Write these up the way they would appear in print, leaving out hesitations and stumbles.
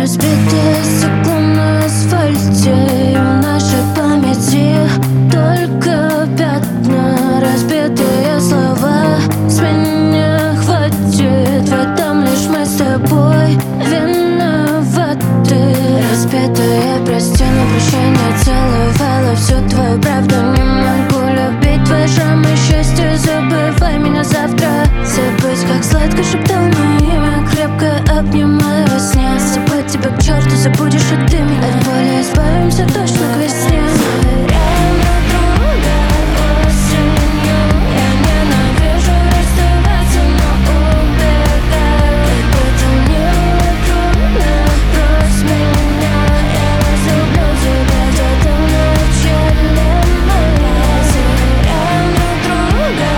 Разбитое стекло на асфальте, и в нашей памяти только пятна, разбитые слова. С меня хватит, в этом лишь мы с тобой виноваты. Разбитые прости, на прощание целовала всю твою правду. Не могу любить твои шрамы, счастье, забывай меня завтра. Забыть, как сладко шептал мое имя, крепко обнимая во сне. Забыть тебя к черту, забудешь и ты меня. От боли избавимся точно к весне. Реально друга осенью. Я ненавижу расставаться, но убегаю. Как бы там ни было трудно, брось меня. Я разлюблю тебя где-то в начале мая. Реально друга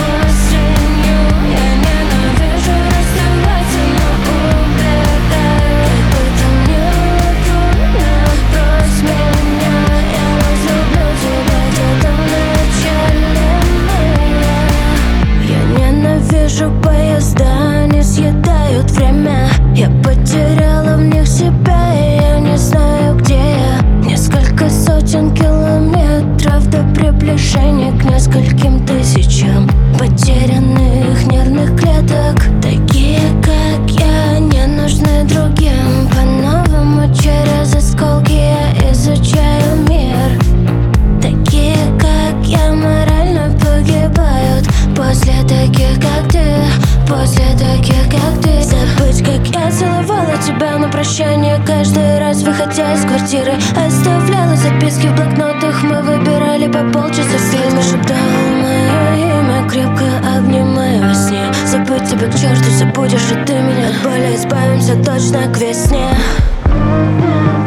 осенью. Я ненавижу расставаться, но убегаю. Как бы там ни было трудно, брось меня. Я разлюблю тебя где-то в начале мая. Я ненавижу поезда, они съедают время. Я потеряла в них себя, и я не знаю, где я. Несколько сотен километров до приближения к нескольким тысячам потерянных нервных клеток. Такие, как я, не нужны другим. По-новому через осколки я изучаю мир. Такие, как я, морально погибают после таких, как ты, после таких, как ты. Забыть, как я целовала тебя на прощание каждый раз, выходя из квартиры. Оставляла записки в блокнотах, мы выбирали по полчаса фильмы. Шептала мое имя, крепко обнимая во сне. Забыть тебя к черту, забудешь и ты меня. От боли избавимся точно к весне.